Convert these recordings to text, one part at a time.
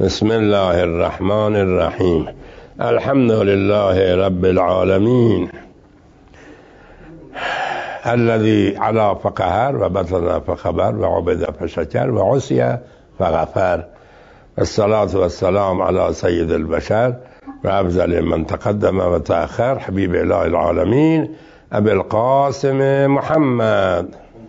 بسم الله الرحمن الرحیم. الحمد لله رب العالمین الذي علا فقهر و بطن فخبر و عبد فشکر و عصی فغفر. الصلاة والسلام على سید البشر و افضل من تقدم و تأخر حبیب اله العالمین ابی القاسم محمد.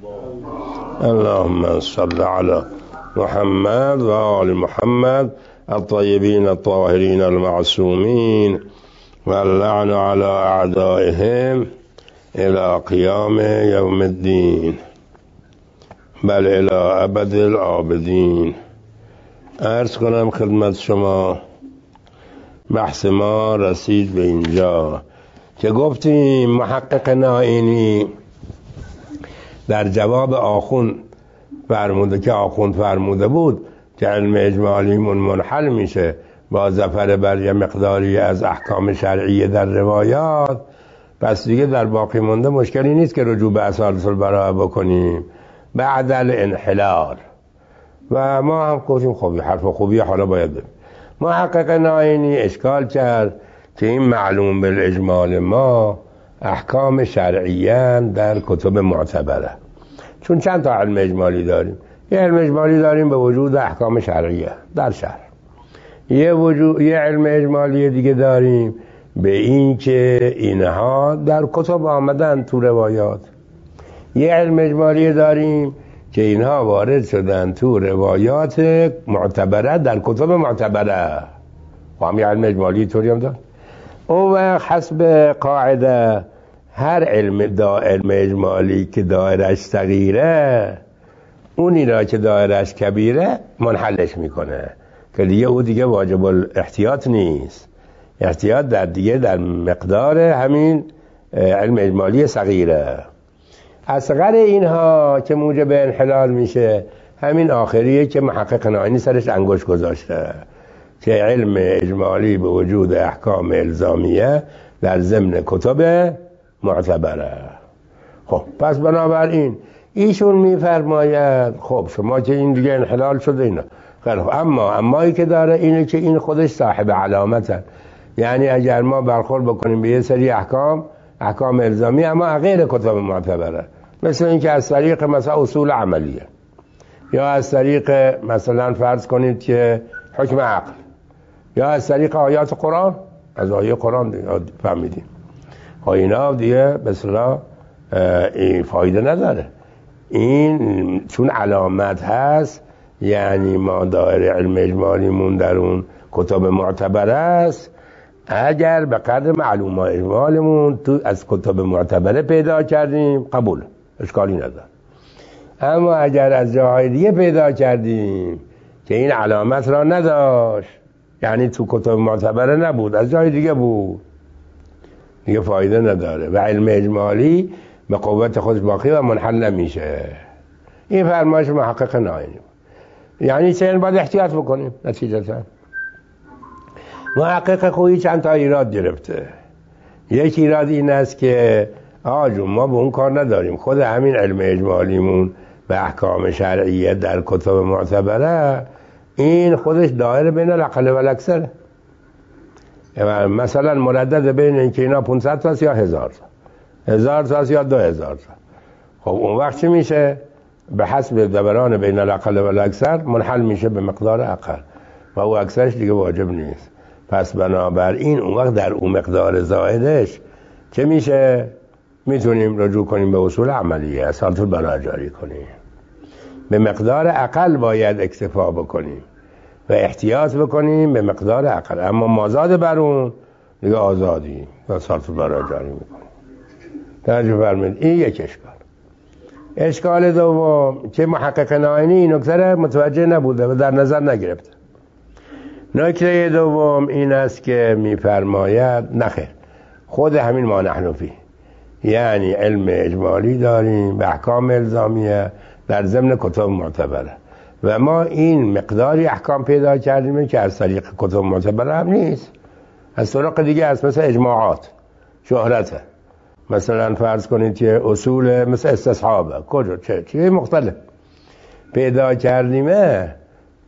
اللهم صل على محمد و آل محمد الطيبين الطاهرين المعصومين واللعن على أعدائهم إلى قيام يوم الدين بل إلى أبد العابدين. عرض کنم خدمت شما بحث ما رسید به اینجا که گفتیم محقق نائینی در جواب آخوند فرموده که آخوند فرموده بود که علم اجمالیمون منحل میشه با ظفر بر یه مقداری از احکام شرعیه در روایات، پس دیگه در باقی مونده مشکلی نیست که رجوع به اصالت البراءه بکنیم بعد الانحلال. و ما هم گفتیم خوبی حرف خوبی حالا باید بریم. محقق نائینی اشکال کرد که این معلوم بالاجمال ما احکام شرعیه در کتب معتبره، چون چند تا علم اجمالی داریم. یه علم اجمالی داریم به وجود احکام شرعیه در شرع، یه علم اجمالی دیگه داریم به این که اینها در کتب آمدن تو روایات، یه علم اجمالی داریم که اینها وارد شدن تو روایات معتبره در کتب معتبره. و هم یه علم اجمالی طوری هم داریم. اون وقت حسب قاعده هر علم اجمالی که دایرش صغیره اونی را که دایرش کبیره منحلش میکنه که دیگه او دیگه واجب الاحتیاط نیست. احتیاط در مقدار همین علم اجمالی صغیره. اصغر اینها که موجب انحلال میشه همین آخریه که محقق نائینی سرش انگشت گذاشته که علم اجمالی به وجود احکام الزامیه در ضمن کتب معتبره. خب پس بنابراین ایشون میفرماید خب شما که این دیگه انحلال شده اینا خیلی خب، امایی که داره اینه که این خودش صاحب علامتن، یعنی اگر ما برخورد بکنیم به یه سری احکام الزامی اما غیر کتب معتبره، مثل این که از طریق مثلا اصول عملیه یا از طریق مثلا فرض کنید که حکم عقل یا از طریق آیات قرآن، از آیه قرآن فهمیدیم اینا دیگه بسیار این فایده نداره. این چون علامت هست یعنی ما دایره علم اجمالیمون در اون کتب معتبر است، اگر به قدر معلومه اجمالمون تو از کتب معتبره پیدا کردیم قبول، اشکالی نداره. اما اگر از جاهای دیگه پیدا کردیم که این علامت را نداشت، یعنی تو کتب معتبره نبود از جای دیگه بود، دیگه فایده نداره و علم اجمالی به قوت خودش باقی و منحل نمیشه. این فرمایش محقق نائینی. یعنی چه باید احتیاط بکنیم. نتیجتا محقق خویی چند تا ایراد گرفته. یک ایراد این است که آجون ما به اون کار نداریم، خود همین علم اجمالیمون به احکام شرعیه در کتب معتبره این خودش دایره بین الاقل و الاکثره، مثلا مردد بین این که اینا 500 تاست یا 1000 تاست یا 2000 تا. خب اون وقت چی میشه؟ به حسب دوران بین الاقل و الاکثر منحل میشه به مقدار اقل و او اکثرش دیگه واجب نیست. پس بنابراین اون وقت در اون مقدار زائدش چه میشه؟ میتونیم رجوع کنیم به اصول عملیه، اصالت البراءه جاری کنیم، به مقدار اقل باید اکتفا بکنیم و احتیاط بکنیم به مقدار اقل، اما مازاد بر اون دیگه آزادی و اصالت البراءه جاری میکنیم. توجه فرمایید. این یک اشکال دوم که محقق نائینی این نکته متوجه نبوده و در نظر نگرفته. نکته دوم این است که میفرماید نخیر، خود همین ما نحن فیه، یعنی علم اجمالی داریم به احکام الزامیه در ضمن کتب معتبره و ما این مقداری احکام پیدا کردیم که از طریق کتب معتبره هم نیست، از طرق دیگه است، مثل اجماعات شهرته، مثلا فرض کنید که اصول مثل استصحابه کجا چه مختلف پیدا کردیمه،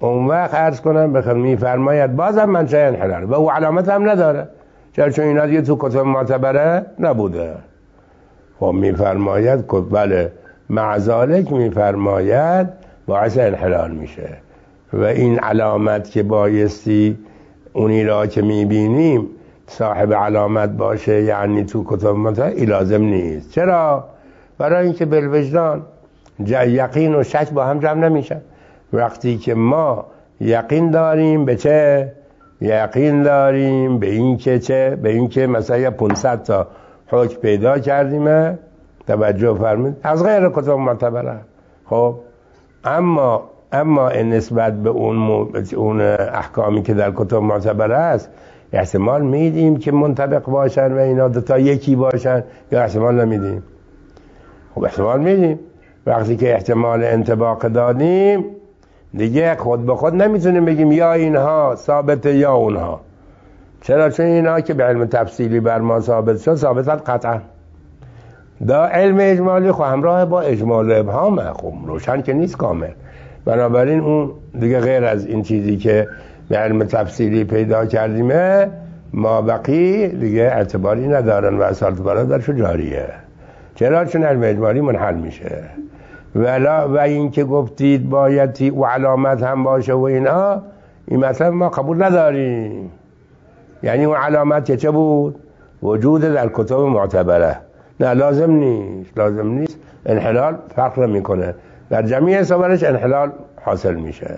اون وقت عرض کنم بخوام میفرماید بازم منشأ انحلال و او علامت هم نداره، چون اینا دیگه تو کتب معتبره نبوده. خب میفرماید بله معذالک میفرماید باعث انحلال میشه و این علامت که بایستی اونی را که میبینیم صاحب علامت باشه، یعنی تو کتب معتبره ای لازم نیست. چرا؟ برای اینکه بالوجدان یقین و شک با هم جمع نمیشن. وقتی که ما یقین داریم به چه؟ یقین داریم به این که چه؟ به این که مثلا 500 تا حکم پیدا کردیم، توجه فرمید، از غیر کتب معتبره. خب اما نسبت به اون احکامی که در کتب معتبره است احتمال میدیم که منطبق باشن و اینا دوتا یکی باشن یا احتمال نمیدیم؟ خب احتمال میدیم. وقتی که احتمال انطباق دادیم دیگه خود به خود نمیتونیم بگیم یا اینها ثابته یا اونها. چرا؟ چون اینها که به علم تفصیلی بر ما ثابت شد ثابتن قطعا. دا علم اجمالی خب همراه با اجمال و ابهامه، خب روشن که نیست کامل. بنابراین اون دیگه غیر از این چیزی که به علم تفصیلی پیدا کردیمه ما بقی دیگه اعتباری ندارن و اصالت برای درشو جاریه. چرا؟ چون علم اجمالی منحل میشه. و این که گفتید بایدی و علامت هم باشه و اینا، این مطلب ما قبول نداریم. یعنی اون علامت که چه بود؟ وجود در کتب معتبره. نه لازم نیست. انحلال فرق نمیکنه، در جمعی حسابش انحلال حاصل میشه.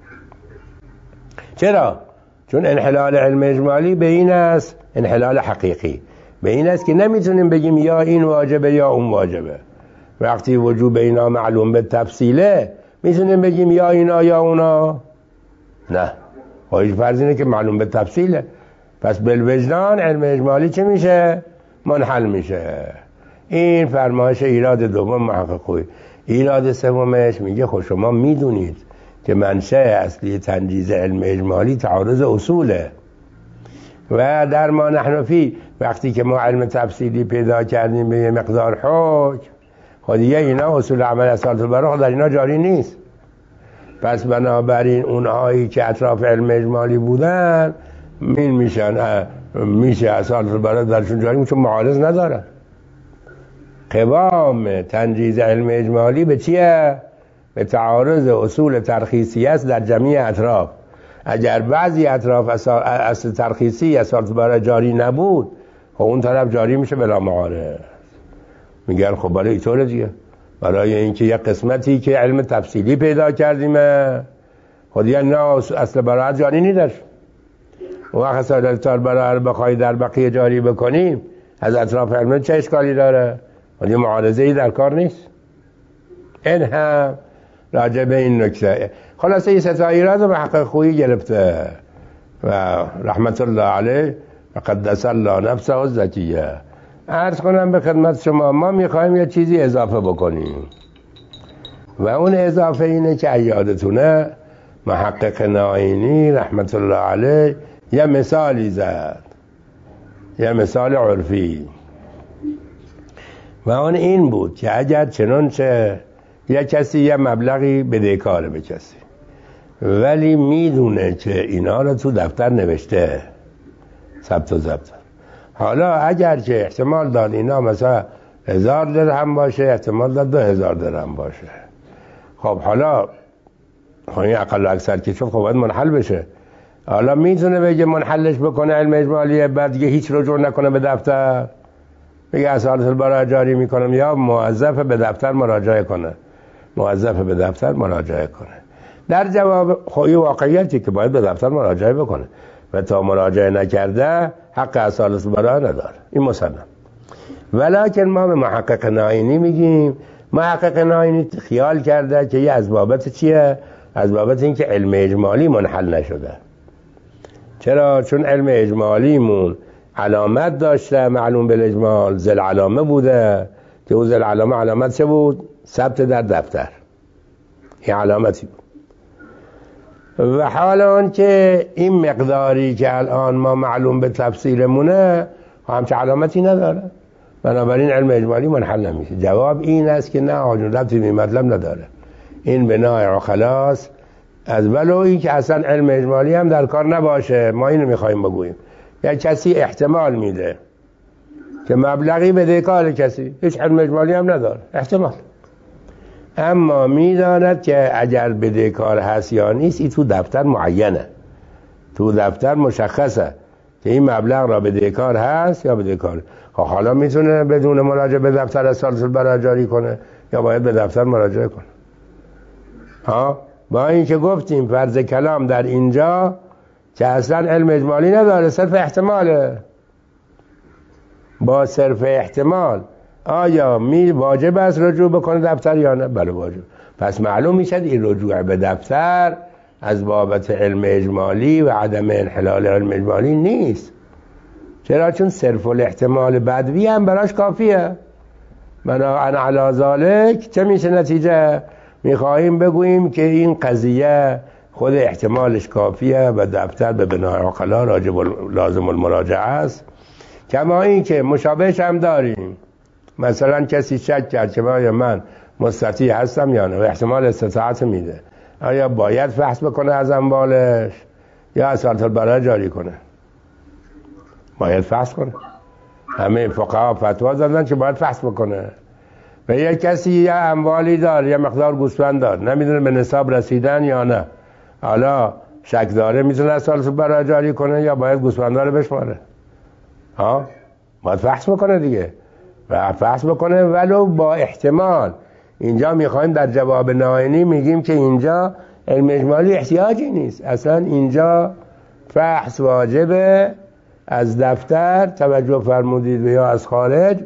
چرا؟ چون انحلال علم اجمالی به این است، انحلال حقیقی به این است که نمیتونیم بگیم یا این واجبه یا اون واجبه. وقتی وجوب اینا معلوم به تفصیله میتونیم بگیم یا اینا یا اونا؟ نه، خواهیش فرض اینه که معلوم به تفصیله. پس بالوجدان علم اجمالی چه میشه؟ منحل میشه. این فرمایش ایراد دوم محقق خویی. ایراد سومش میگه خب شما میدونید که منشأ اصلی تنجیز علم اجمالی تعارض اصوله و در ما نحن فی وقتی که ما علم تفصیلی پیدا کردیم به یه مقدار حکم، خب دیگه اینا اصول عمل اصالت البراء در اینا جاری نیست. پس بنابراین اونهایی که اطراف علم اجمالی بودن میشه اصالت البراء درشون جاری میشه، چون معارض ندارن. قوام تنجیز علم اجمالی به چیه؟ به تعارض اصول ترخیصی است در جمعی اطراف. اگر بعضی اطراف اصل ترخیصی اصالت البراء جاری نبود، خب اون طرف جاری میشه بلا معارض. میگن خب برای اینطوره دیگه، برای اینکه یک قسمتی که علم تفصیلی پیدا کردیم خود یه نه اصل براعت جاری نیداشت. و وقت اصالت البراء بخوای در بقیه جاری بکنیم از اطراف علم چه اشکالی داره؟ ولی معارضه ای در کار نیست. این هم راجع به این نکته. خلاصه این ستایی را رو محقق خویی گرفته و رحمت الله علیه و قدس الله نفسه و زکیه. عرض کنم به خدمت شما ما میخوایم یه چیزی اضافه بکنیم و اون اضافه اینه که یادتونه محقق نائینی رحمت الله علیه یه مثالی زد، یه مثال عرفی، و اون این بود که اگر چنانچه یه کسی یه مبلغی بدهکاره به کسی ولی میدونه که اینا رو تو دفتر نوشته ثبت و ضبط، حالا اگر که احتمال داد اینا مثلا 1000 درهم باشه، احتمال داد 2000 درهم باشه، خب حالا این اقل و اکثر که شد خب باید منحل بشه. حالا میتونه بگه منحلش بکنه علم اجمالیه، بعد دیگه هیچ رجوع نکنه به دفتر، بگه اصالت البراء جاری میکنم، یا موظف به دفتر مراجعه کنه، موظف به دفتر مراجعه کنه. در جواب خوی واقعیتی که باید به دفتر مراجعه بکنه و تا مراجعه نکرده حق اصالت البراء نداره، این مسلم. ولکن ما به محقق نائینی میگیم محقق نائینی خیال کرده که یه از بابت چیه؟ از بابت این که علم اجمالی منحل نشده. چرا؟ چون علم اجمالیمون علامت داشته معلوم بالاجمال، ذل علامه بوده که اون ذل علامه علامت چه بود؟ ثبت در دفتر، این علامتی بود. و حالا که این مقداری که الان ما معلوم به تفصیلمونه همچه علامتی نداره، بنابراین علم اجمالی منحل نمیشه. جواب این است که نه، آجون ربطی به مطلب نداره، این بنای عقلاست از ولو این که اصلا علم اجمالی هم در کار نباشه، ما اینو میخوایم بگوییم. یا کسی احتمال میده که مبلغی بدهکار کسی، هیچ علم اجمالی هم نداره، احتمال، اما میداند که اگر بدهکار هست یا نیست، این تو دفتر معینه، تو دفتر مشخصه که این مبلغ را بدهکار هست یا بدهکار. حالا میتونه بدون مراجعه به دفتر اصالت البراء جاری کنه یا باید به دفتر مراجعه کنه. با این که گفتیم فرض کلام در اینجا که اصلا علم اجمالی نداره، صرف احتماله. با صرف احتمال آیا واجب است رجوع بکنه دفتر یا نه؟ بله واجب. پس معلوم میشد این رجوع به دفتر از بابت علم اجمالی و عدم انحلال علم اجمالی نیست. چرا؟ چون صرف الاحتمال بدوی هم براش کافیه. بنابراین علی ذالک چه میشه نتیجه؟ میخواهیم بگوییم که این قضیه خود احتمالش کافیه و دفتر به بنای عقلا راجب لازم المراجعه است. کما این که مشابهش هم داریم، مثلا کسی شک کرد که آیا من مستطیع هستم یا نه و احتمال استطاعت میده، آیا باید فحص بکنه از اموالش یا اصالت البراء جاری کنه؟ باید فحص کنه. همه فقها فتوا دادن که باید فحص بکنه. و یک کسی یه اموالی داره، یه مقدار گوسفند داره، نمیدونه به نصاب رسیدن یا نه، حالا شک داره، میتونه اصالت البراء جاری کنه یا باید گوسفندا رو بشماره؟ باید فحص بکنه دیگه، و فحص بکنه ولو با احتمال. اینجا میخوایم در جواب نائینی میگیم که اینجا علم اجمالی احتیاجی نیست، اصلا اینجا فحص واجبه از دفتر، توجه فرمودید، و یا از خارج،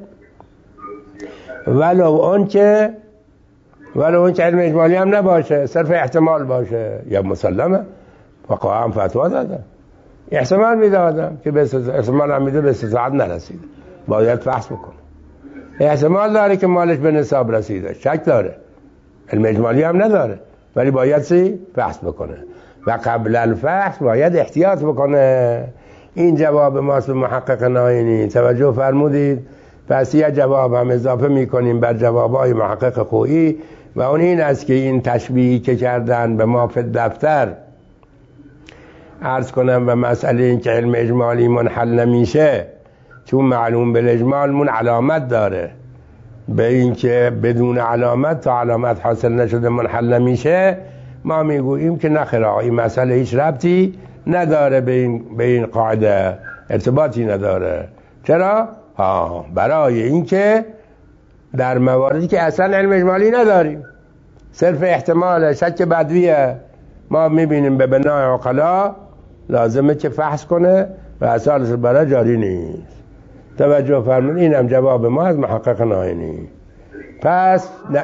ولو اون که علم اجمالی هم نباشه، صرف احتمال باشه. یا مسلمه فقها هم فتوا دادن، احتمال میدادم که احتمال هم میده به استطاعت نرسید، باید فحص بکنه. احتمال داره که مالش به نصاب رسیده، شک داره، علم اجمالی هم نداره، ولی باید فحص بکنه و قبل الفحص باید احتیاط بکنه. این جواب ماست به محقق نائینی، توجه فرمودید. پس یه جواب هم اضافه میکنیم بر جوابای محقق خویی و اون این است که این تشبیهی که کردن به ما فی دفتر، عرض کنم و مسئله این که علم اجمالی منحل نمیشه چون معلوم بالاجمال من علامت داره، به این که بدون علامت تا علامت حاصل نشده منحل نمیشه، ما میگوییم که نخرا، این مسئله هیچ ربطی نداره به این قاعده، ارتباطی نداره. چرا؟ برای اینکه در مواردی که اصلا علم اجمالی نداریم، صرف احتمال، شک بدویه، ما میبینیم به بنای عقلا لازمه که فحص کنه و اصالت البراء جاری نیست. توجه فرمون. اینم جواب ما از محقق نائینی. پس نه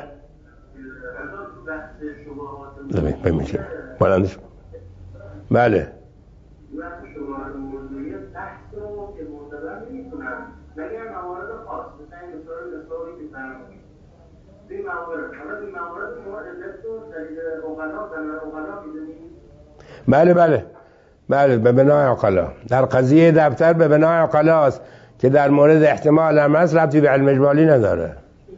بمیشه بلندش. بله بله به بنای عقلا. در قضیه دفتر به بنای عقلا است که در مورد احتمال هم هست، ربطی به علم اجمالی نداره.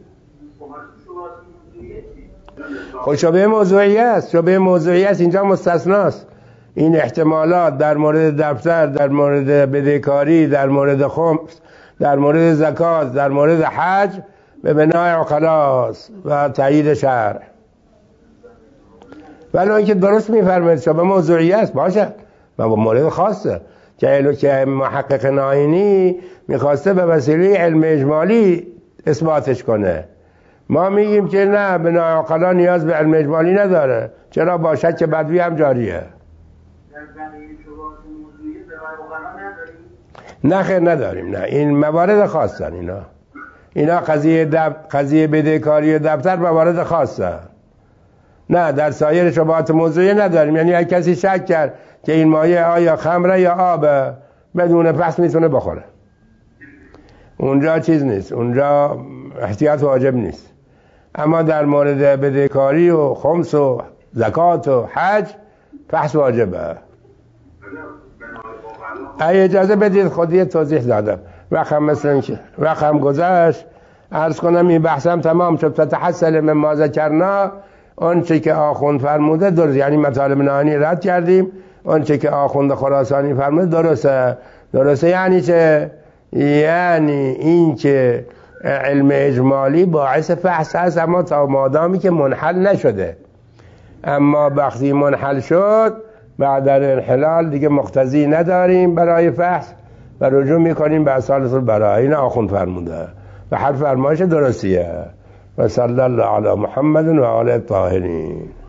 خب شبه موضوعی است، شبه موضوعی است، اینجا مستثناست. این احتمالات در مورد دفتر، در مورد بدهکاری، در مورد خمس، در مورد زکات، در مورد حج به بنای عقلا است و تایید شرع. ولی اینکه درست میفرمایید شبه موضوعی است، باشه، و با مورد خاصه که محقق نائینی میخواسته به وسیله علم اجمالی اثباتش کنه. ما میگیم که نه، بنای عقلا نیاز به علم اجمالی نداره. چرا؟ با شک بدوی هم جاریه. نه خیر نداریم، نه، این موارد خاصن. اینا قضیه بدهکاری دفتر موارد خاصه. نه، در سایر شبهات موضوعی نداریم. یعنی اگه کسی شک کرد که این مایه آیا خمره یا آبه، بدون فحص میتونه بخوره، اونجا چیز نیست، اونجا احتیاط واجب نیست. اما در مورد بدهکاری و خمس و زکات و حج فحص واجبه. اجازه بدید خودی توضیح دادم، وقتم مثل اینکه وقتم گذشت، عرض کنم این بحثم تمام شد. فتحصل مما ذکرنا آنچه که آخوند فرموده درست، یعنی مطالب نهانی رد کردیم، آنچه که آخوند خراسانی فرموده درسته. یعنی چه؟ یعنی این که علم اجمالی باعث فحص هست، اما تا مادامی که منحل نشده. اما وقتی منحل شد بعد در انحلال دیگه مقتضی نداریم برای فحص و رجوع میکنیم به اصالت البراءه. این آخوند فرموده و هر فرمایش درستیه. و صلی الله علی محمد و آله الطاهرین.